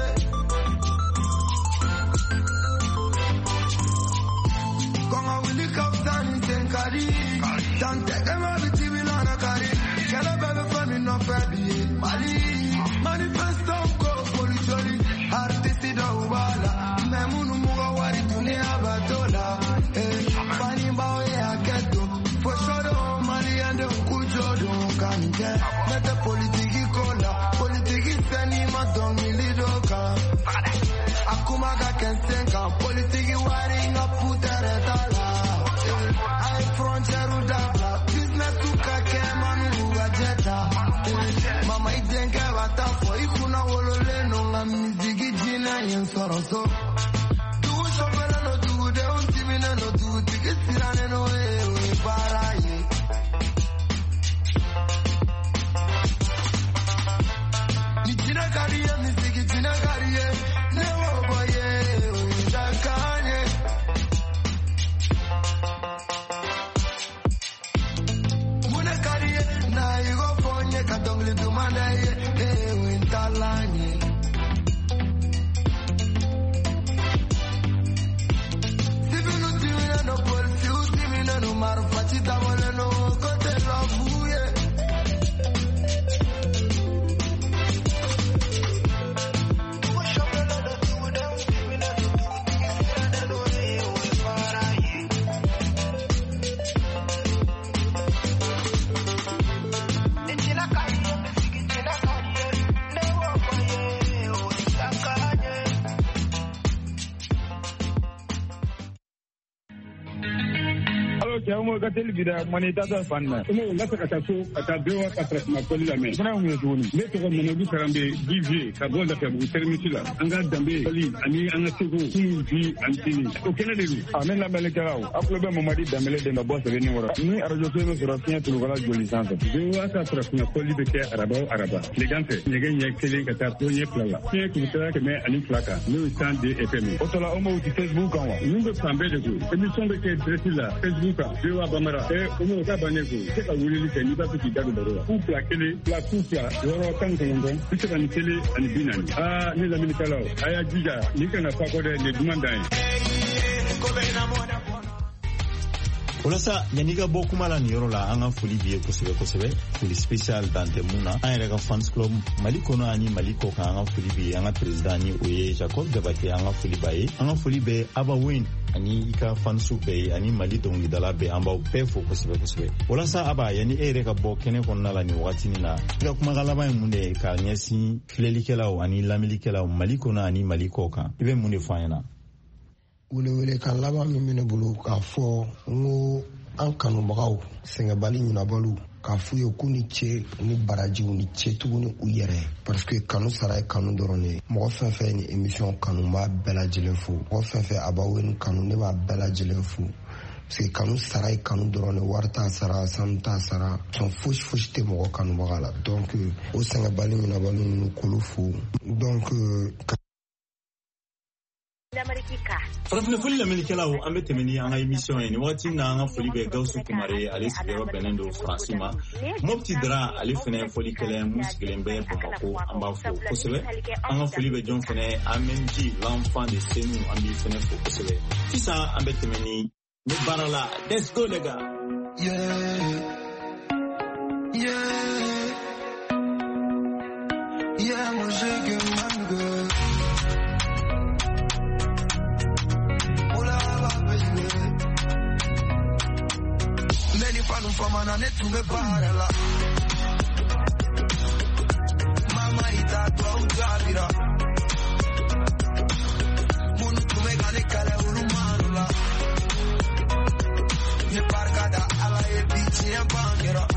Konga wili kaptan tenkari, tante ema biti bilana kari. Kala bebe fami no febi, mali manifesto ko policioli, artisti da ubala, memunu muga wari dunia batola. Eh, bani bao ya keto, foshoro mali ande ukujodo kanike. Mete politiki kola, politiki seni madongi lidoka. Akuma ka kensenka, politiki wari nga putere tala. Ay frontiere udabla, business tuka kemanu wajeta. Mama idenke watafo, ikuna wolole no nga mizigi jina yen soroso. Tugu shopela no tugu de untimine no tugu tiki sirane no ewe baraye. Ni jina kariye, mizigi jina kariye. Newo boye, uindakanye. Mune kariye, na igo fonye katongli dumanaye. Ewe intalanye. Sibinu timine no polisi, utimine no marufachita wale no kote la fuye. Yawo ka teli gida mani tata fanna imo ngata kata so kata bewa kata ma koli la me fana mu yoni ne to ko monodu karambe divie ka bolda ka bu termitila anga dambe koli ani anga sego ku vi antini o kenede ni amen la mele karaw aklo be mamadi damele de no boss be ni wora ni arajo so so rafia to gala joli santo bewa ka tra na koli be ke araba araba legante nyege nye kele kata to nye plala ke ku tra ke me ani plaka no stand de fm o to la o mo ti facebook kan wa ni be sambe de ko emission be ke dresila facebook Bewa Bamara, et on va banego, c'est pas vous les tenir, pas petit gars de Baro. Ou plaquer, la coupe là, Yoro Kangongo, puisque la télé, à Binani. Ah, les amis de Kalau, Aya Giga, Nika n'a pas codé les demandes. Olasa yaniga bokumala ni yoro la anga fuli biye kosebe kosebe fuli special dante muna anga ga fans club maliko no ani maliko ka anga fuli biye anga president ni oye Jacob Jabake anga fuli baye anga fuli be aba win ani ika fansu be ani mali dongi dala be amba pefo kosebe kosebe olasa aba yani ere ka bo kene konna la ni wati ni na ga kuma galaba munde ka nyesi filelikela o ani lamilikela o maliko no ani maliko ka ibe munde fayana wule wule kan laban min bene bolo k'a fɔ n ko an kanubagaw sɛgɛnbali ɲunabalu k'a f'u ye k'u ni ce ni barajiw ni ce tuguni u yɛrɛ parce que kanu sara ye kanu dɔrɔn de ye mɔgɔ fɛn fɛn ni émission kanu n b'a bɛɛ lajɛlen fo mɔgɔ fɛn fɛn a b'a wele kanu ne b'a bɛɛ lajɛlen fo parce que kanu sara ye kanu dɔrɔn de wari t'a sara sanu t'a sara sɔn fosi fosi tɛ mɔgɔ kanubaga la donc o sɛgɛnbali ɲunabalu ninnu k'olu fo donc farafina foli laminikɛlaw an bɛ tɛmɛ ni an ka émission ye ni wagati na an ka foli bɛ Gawusu Kumare ale sigiyɔrɔ bɛnnen don Faransi ma Mopti Dara ale fɛnɛ folikɛla mun sigilen bɛ Bamako an b'a fo kosɛbɛ an ka foli bɛ jɔn fɛnɛ Amenji l'enfant de Senu an b'i fɛnɛ fo kosɛbɛ sisan an bɛ tɛmɛ ni ni baara la let's go les gars yeah yeah yeah moi j'ai que mango Mama ne tume para la Mama ita tua ujabira Munu tume gane kale ulumanu la Nye parkada ala e bichi ya bangera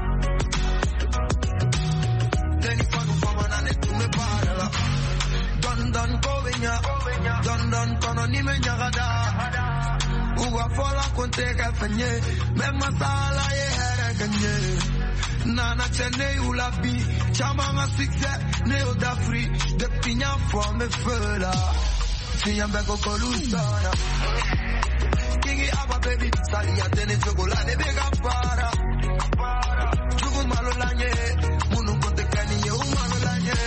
Neni fanu fama na ne tume para la Don don kovenya Don don kono ni me nyagada Uwa fola konte ka fenye Me masala ye here ganye Nana chene ulabi Chama ma sikse Neo da free De pinya for me fela Finya beko kolusana Kingi aba baby Sali ya tene chokolade bega para Chugu malo lanye Munu konte kani ye umalo lanye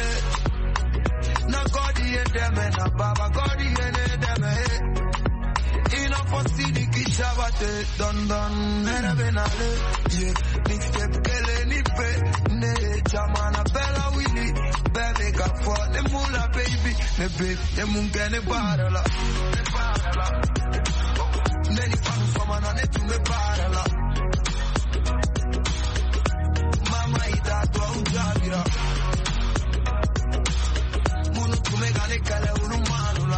bena baba godi ene deme ina fosi di kishabate don don ene benale yeah mixtape kele ni pe ne jamana bella willy baby got for the mula baby me baby the mungene barala barala neni fanu fama na ne tu me barala mama ida to ujabira munu tu me gane kale ulumanula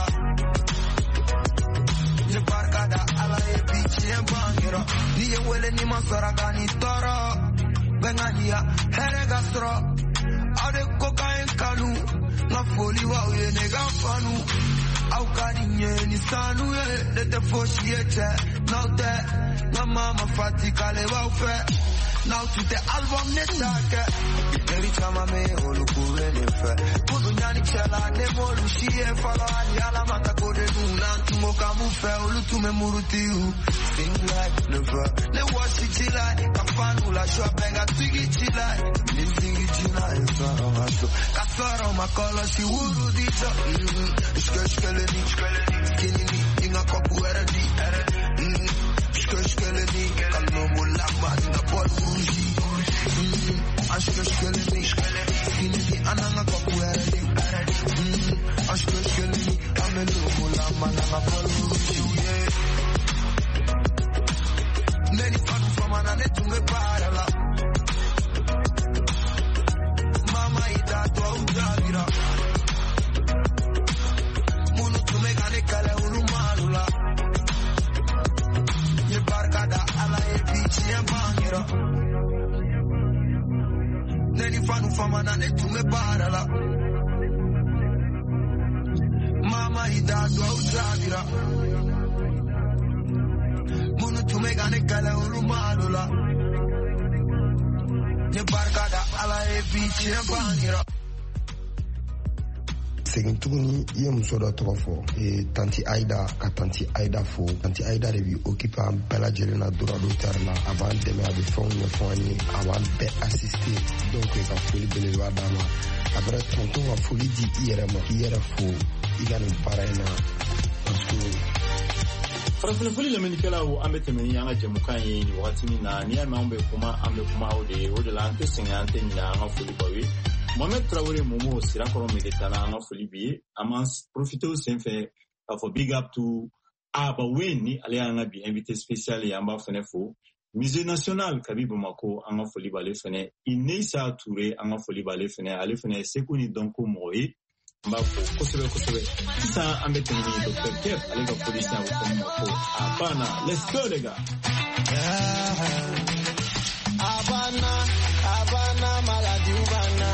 ne barkada ala e bichi e bangero ni e wele ni masara gani toro bengania here gastro ade cocaine kanu na foli wa ye nega fanu au kaninye ni sanu ye de te foshiete now that na mama fatika le wa fe now to the album netake every time I me olu kurele fe kudu nyani chela ne molu shie fala ali ala mata kode nuna tumo kamu fe olu tume murutiu sing like never ne washi chila kafanu la shwa benga tigi chila ni tigi chila esaro haso kasaro makolo si wuru dicho iske skele ni skele ni skini ni inga kopu era di era iske skele ni kalno mulama inga polu acho que skele ni skini ni ananga kopu era di era acho que skele ni amelo mulama inga polu yeah neni fanu fama na ne tunge parala mama ida to ujabira munu tume gane kale ulumanula ye barkada ala e bichi e bangero neni fanu fama na ne tunge parala mama ida to ujabira munu tume gane kale ulumanula ye barkada ala e bichi e bangero segin tuguni ye muso dɔ tɔgɔ fɔ tanti Aida ka tanti Aida fo tanti Aida de bi occuper an bɛɛ lajɛlen na droit d'auteur la a b'an dɛmɛ a bɛ fɛnw ɲɛfɔ an ye a b'an bɛɛ assister donc ka foli belebeleba d'a ma a bɛrɛ tonton ka foli di i yɛrɛ ma k'i yɛrɛ fo i ka nin baara in na parce que farafin foli lamɛnnikɛlaw an bɛ tɛmɛ ni an ka jɛmukan ye nin wagati min na ni y'a mɛn an bɛ kuma an bɛ kuma o de ye o de la an tɛ sɛgɛn an tɛ ɲinɛ an ka foli baw ye Mohamed Traoré Momo sirakɔrɔ Megetana an ka foli bi ye an m'an profiter o sen fɛ k'a fɔ big up to Aba Wen ni ale y'an ka bi invité spécial ye an b'a fɛnɛ fo musée national kabi Bamako an ka foli b'ale fɛnɛ Inesa Touré an ka foli b'ale fɛnɛ ale fɛnɛ ye seko ni dɔnko mɔgɔ ye an b'a fɔ kosɛbɛ kosɛbɛ sisan an bɛ tɛmɛ ni docteur Kef ale ka foli sisan a bɛ fɔ min ma ko Abana let's go les gars Abana Abana maladi ubana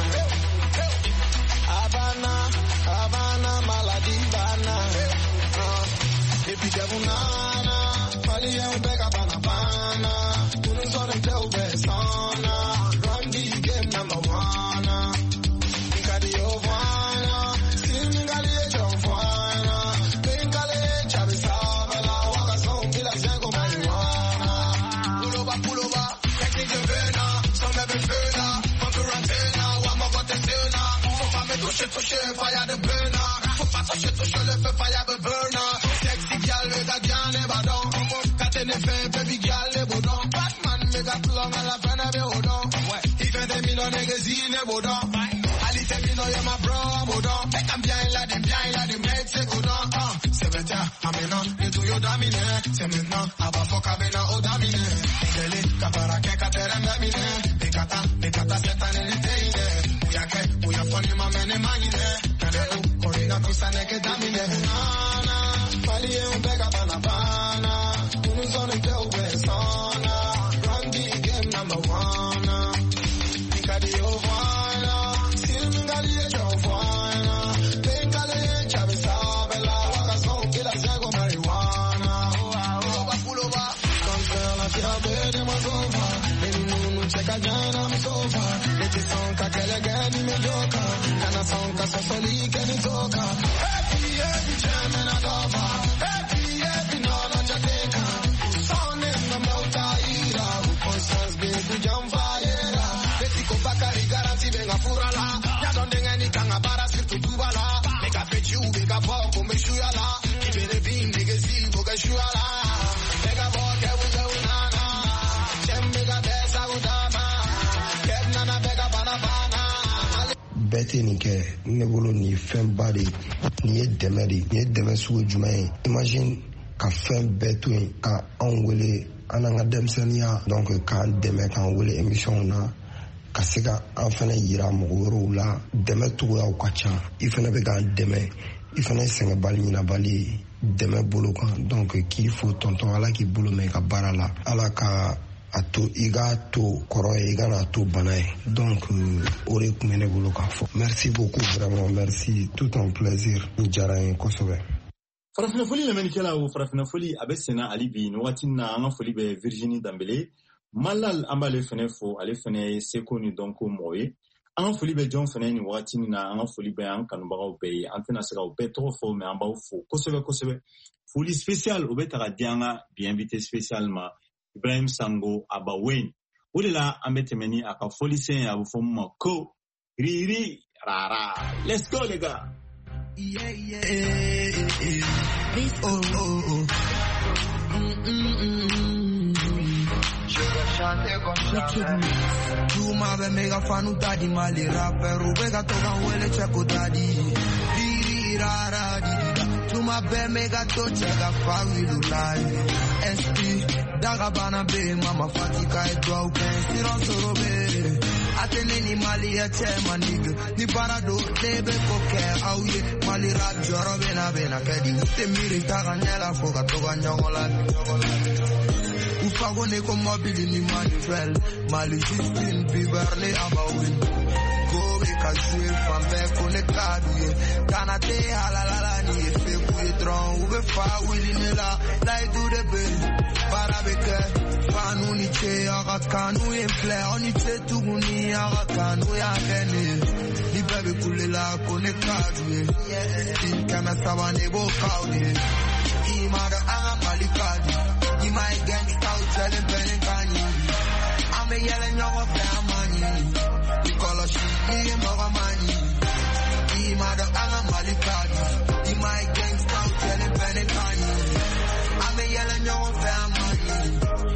Abana Abana maladi bana Epi devunana Fali ya ubeka bana bana Unuzone te ubesana Run the game number one Nikadi ovana Still ningali ejo mfana Bengali echa bisabela Waka song bila zengo marijuana Puloba puloba Technique de vena Some ebe fena Makurantena Wama vatesena Touche, touche, fire the burner. Faut pas toucher, toucher le feu, fire the burner. Sexy girl, le gars bien les badons. Quand t'es fait, baby girl, les bodons. Batman, les gars long à la fin de mes hodons. Il fait des millions de gazines, les bodons. Ali, t'es millions, y'a ma bro, bodons. Fait qu'un bien, il a des biens, il a des mecs, c'est godon. C'est bêta, maintenant, les tout y'a dominé. C'est maintenant, à bas, faut qu'à venir au dominé. Délé, kabara, keka, terem, dominé. Les kata, les kata, cette année, les téiné. Uyake, uyafoni mamene mangine Kadelu, korina kusane ke damine Nana, fali e umbeka bana bana Unuzone te ubesana Run the game number one Nikadi ovana Still mingali e jovana Bengale e chabe sabela Waka song kila zego marijuana Puloba, puloba Control la tirabe de mazova Beni nunu cheka jana msofa Leti sonka kele gani mejoka Kana sonka sosoli keni toka Happy, happy, chairman adova Happy, happy, nona chateka Sone na mauta ira Uponsans biku jamfayera Leti ko bakari garanti benga furala Ya donde ngeni kanga bara sirtu kubala Mega pechi bega poco me shuala ibere bin nigga si boga shuala bega boke wuga unana chembega besa udama kebnana bega bana bana bete ni ke ne bolo ni fɛn ba de ni ye dɛmɛ de ni ye dɛmɛ sugu jumɛn ye imagine ka fɛn bɛɛ to yen ka anw wele an n'an ka denmisɛnninya donc k'an dɛmɛ k'an wele émission na ka se ka an fana yira mɔgɔ wɛrɛw la dɛmɛ cogoyaw ka ca i fana bɛ k'an dɛmɛ i fana ye sɛgɛnbali ɲinabali ye dɛmɛ bolo kan donc k'i fo tɔntɔn ala k'i bolo mɛn i ka baara la ala ka a to i ka to kɔrɔ ye i ka n'a to bana ye donc o de tun bɛ ne bolo k'a fɔ merci beaucoup vraiment merci tout un plaisir n diyara n ye kosɛbɛ. farafina foli lamɛnnikɛla o farafina foli a bɛ senna hali bi nin wagati na an ka foli bɛ Virginie Dambele Malal an b'ale fɛnɛ fo ale fɛnɛ ye seko ni dɔnko mɔgɔ ye an ka foli bɛ jɔn fɛnɛ nin wagati na an ka foli bɛ an kanubagaw bɛɛ ye an tɛna se ka o bɛɛ tɔgɔ fɔ mais an b'aw fo kosɛbɛ kosɛbɛ foli spécial o bɛ ta ka di an ka bi invité spécial ma Ibrahim Sango Abawen o de la an bɛ tɛmɛ ni a ka foli sen a bɛ fɔ mun ma ko riri rara let's go les gars. Yeah, yeah, yeah, yeah. Oh, oh, oh. Mm, mm, mm, mm. Je vais chanter comme ça. Tu m'avais méga fanu daddy mali rapper ou vega toga wele chako daddy. Diri rara diri. Tu m'avais méga to chega fawi lulai. S P daga bana be mama fatika e dwa uken siron sorobe. Atene ni mali ya chema nigga ni parado debe koke auye mali rap joro bena bena kedi te miri taganela foga toga nyongola ufago ne ko mobile ni manuel mali Justin Bieber ne abawin gobe kazwe fambe conectado ye kanate halalala ni fe ku tron ube fa willy nela dai do de be para beke Kanu ni che aga kanu en ple oni che tuguni aga kanu ya kene ni bebe kulela conectado in kana sabane bo kaudi imara aga malikadi ni my gangsta telling benen kani ame yele nyogo famani ni kolo shi ni moga mani imara aga malikadi ni my gangsta telling benen kani ame yele nyogo famani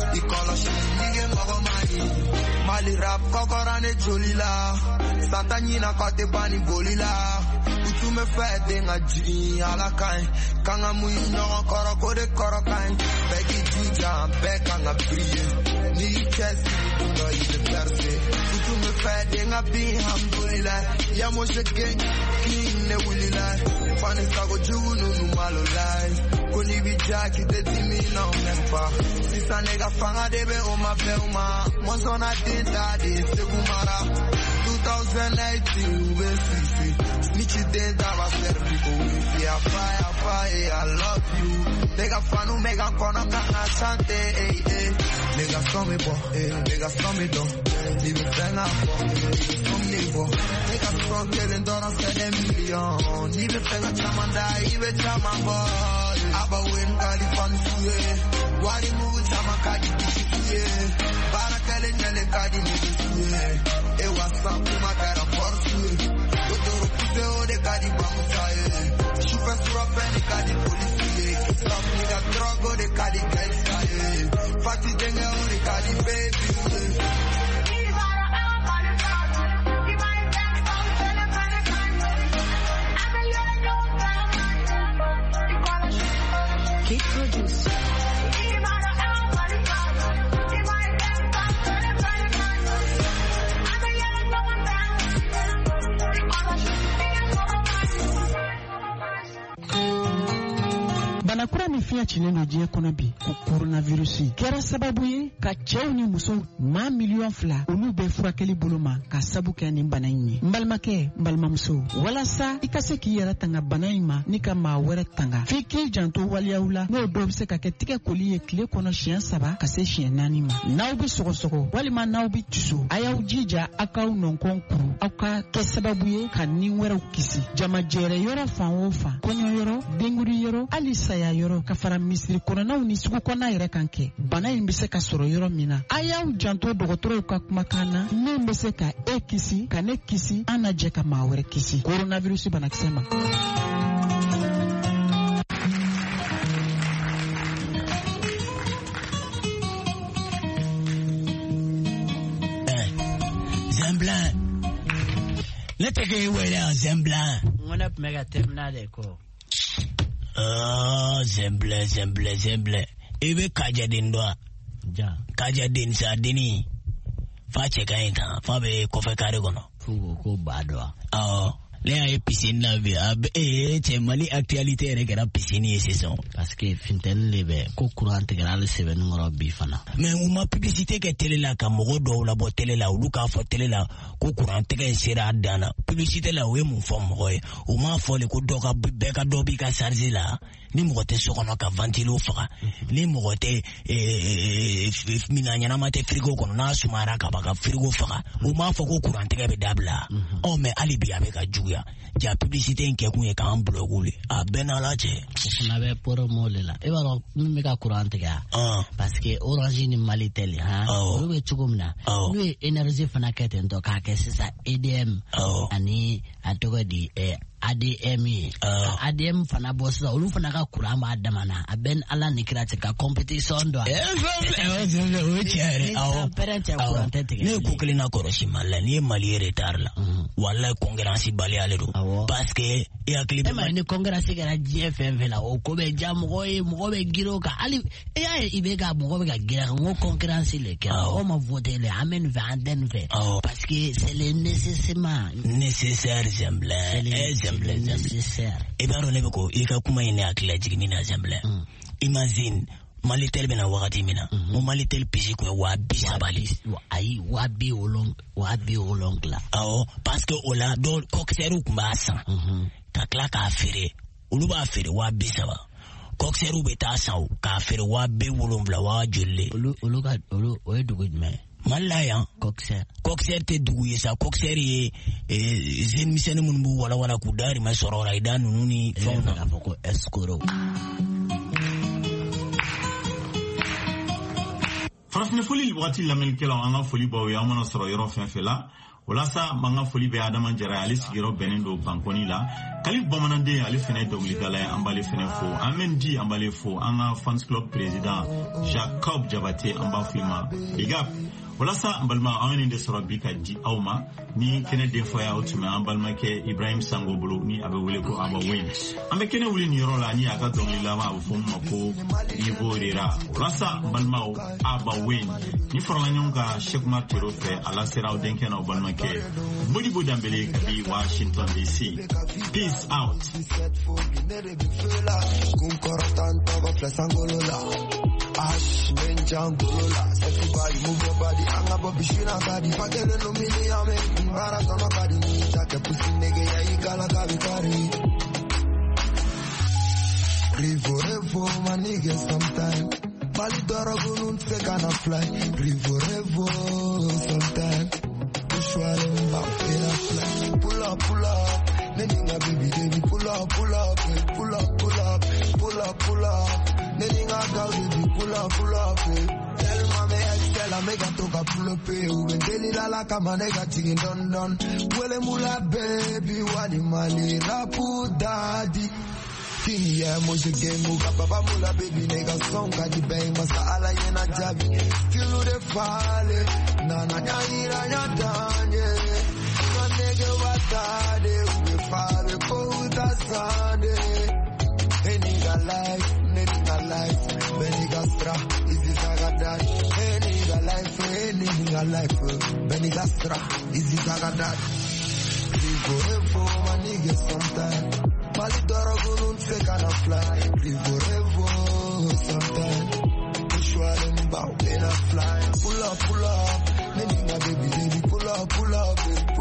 Mali rap kokorane jolila Santanyina kote bani bolila Utu me fede nga jiri ala kain Kanga mui nyongo koro kode koro kain Begi juja beka nga briye Ni chesi utunga ide perse Utu me fede nga bi hamdulila Ya moshe gen king ne wilila Fane sago jugu nunu malo lai Koni bijaki te timi na umempa Sisa nega fanga debe oma pe uma Monsona dinta de segumara twenty eighteen ube sisi Snitchy dinta va ser pico wifi Afai afai I love you Nega fanu mega kono kanga chante eh eh Nega some bo eh nega some do Live tenga bo Some bo Nega some kelen dora sede million Live tenga chamanda ibe chamambo Aba wen kali fansuye Wari mugu chama kadi kishikuye Bara kele nyele kadi nigisuye E whatsapp kuma kara forsuye Dotoro kuse ode kadi bangutaye Shupe surapeni kadi polisiye Stop nigga drug ode kadi gangstaye Fati denge ode kadi baby Kid producer. Banakura ni fiya chile no diɲɛ kɔnɔ bi ko coronavirus kɛra sababu ye ka cɛw ni musow maa miliyɔn fila olu bɛ furakɛli bolo ma ka sabu kɛ nin bana in ye. N balimakɛ n balimamuso walasa i ka se k'i yɛrɛ tanga bana in ma ni ka maa wɛrɛ tanga f'i k'i janto waliyaw la n'o dɔw bɛ se ka kɛ tigɛ koli ye tile kɔnɔ siɲɛ saba ka se siɲɛ naani ma. N'aw bɛ sɔgɔsɔgɔ walima n'aw bɛ tusu a y'aw jija aw k'aw nɔnkɔn kuru aw ka kɛ sababu ye ka ni wɛrɛw kisi. Jamajɛrɛ yɔrɔ fan o fan kɔɲɔ yɔrɔ denguri yɔrɔ hali saya yɔrɔ ka fara misiri kɔnɔnaw ni sugu kɔnɔna yɛrɛ kan kɛ bana in bɛ se ka sɔrɔ yɔrɔ min na a y'aw janto dɔgɔtɔrɔw ka kumakan na min bɛ se ka e kisi ka ne kisi an na jɛ ka maa wɛrɛ kisi coronavirus banakisɛ ma. ne teke wele zembla ngona mega terminale ko ah zemble zemble zemble ebe kaja dindwa ja kaja din sa dini fa cheka ita fa be ko fe kare gono fugo ko badwa ah le ay piscine la vie ab eh che mali actualité re gara piscine et saison parce que finten lebe ko courant integral seven ngoro bi fana mais uma publicité que télé la ka mogo do la bo télé la ulu ka fo télé la ko courant integral sera dana publicité la we mu fo mogo e uma fo le ko do ka be ka do bi ka charger la ni mogo te sokono ka ventilo faka ni mogo te eh mina nyana mate frigo kono na sumara ka baka frigo faka uma fo ko courant integral be dabla o me alibi abeka juya ja publicité nke kunye ka en blogule a benala che na be pour molela e baro mi ka courant ga parce que Orange ni Malitel ha o be chugumna no energy fana kete ndo ka ke sisa A D M ani atogo di eh A D M uh, A D M fana bossa olu fana ka kurama adamana aben ala nikirate ka competition do eh o chere aw ne ko klina koroshi mala ni mali retard la wala congrès bali alero parce que ya clip ma ni congrès gara G F M la o ko be jam go e mo be giro ka ali e ya ibe ga mo be ga gira ngo congrès le ka o ma voter le amen vanden ve parce que c'est le nécessairement nécessaire semble nécessaire e baro ne ko e ka kuma ine akila jigini na semble imagine Malitel bena wakati mina mo Malitel pisi ko wa bi sabali ai wa bi olong wa bi olong la awo parce que ola do kokseru kumbasa ka kla ka fere ulu ba fere wa bi saba kokseru beta saw ka fere wa be wolomla wa jolle ulu ulu ka ulu o edugud me malaya kokser kokser te dugu yesa kokser ye zen misene mun bu wala wala ku dari ma sorora idanu nuni fona ka foko escoro farafina foli wagati lamɛnnikɛlaw an ka foli baw ye an mana sɔrɔ yɔrɔ fɛn fɛn la walasa man ka foli bɛ adama jara ale sigiyɔrɔ bɛnnen don bankɔni la kalif bamananden ale fɛnɛ ye dɔnkilidala ye an b'ale fɛnɛ fo an bɛ di an b'ale fo an ka fans club président Jacob Jabate an b'a fɔ i ma big up walasa an balima an ye nin de sɔrɔ bi ka di aw ma ni kɛnɛ denfaya o tun bɛ an balimakɛ Ibrahim Sango bolo ni a bɛ wele ko Aba Wayne an bɛ kɛnɛ wuli nin yɔrɔ la ni a ka dɔnkilidala a bɛ fɔ min ma ko Ivo Rera walasa balimaw Aba Wayne ni farala ɲɔgɔn kan Sheikh Umar Tero fɛ ala sera aw denkɛ n'aw balimakɛ Modibo Dambele ka di Washington D C peace out Ash, Benjangolola, everybody move your body, hang up a bishina kadi, pagele no mini ame, mara sama kadi, take pussy nigga, ya igala kabi kari. Rivo, revo, my nigga, sometime. Bali dora gunun se gonna fly. Rivo, revo, sometime. Push while I'm out in a fly. Pull up, pull up. Nenga baby, baby, pull up, pull up, pull up, pull up, pull up, pull up. Nenga girl, baby, pull up, pull up. Tell mama, tell her, make her talk a pull up. When tell la la kama nega tingin don don. Wele mula baby, wadi mali rapu daddy. King yeah, moje game muga baba mula baby nega song kadi bang masa ala yena jabi. Feel the fale, na na nyira nyadanye. Na nega watade, we fale kouta sande. Hey nigga life, nigga life, be nigga stra, easy saga that. Hey nigga life, hey nigga life, be nigga stra, easy saga that. Rivo revo, my nigga sometime. Mali dora gunun se gonna fly. Rivo revo, sometime. Push while I'm bout in a fly. Pull up, pull up, nigga baby, baby, pull up, pull up.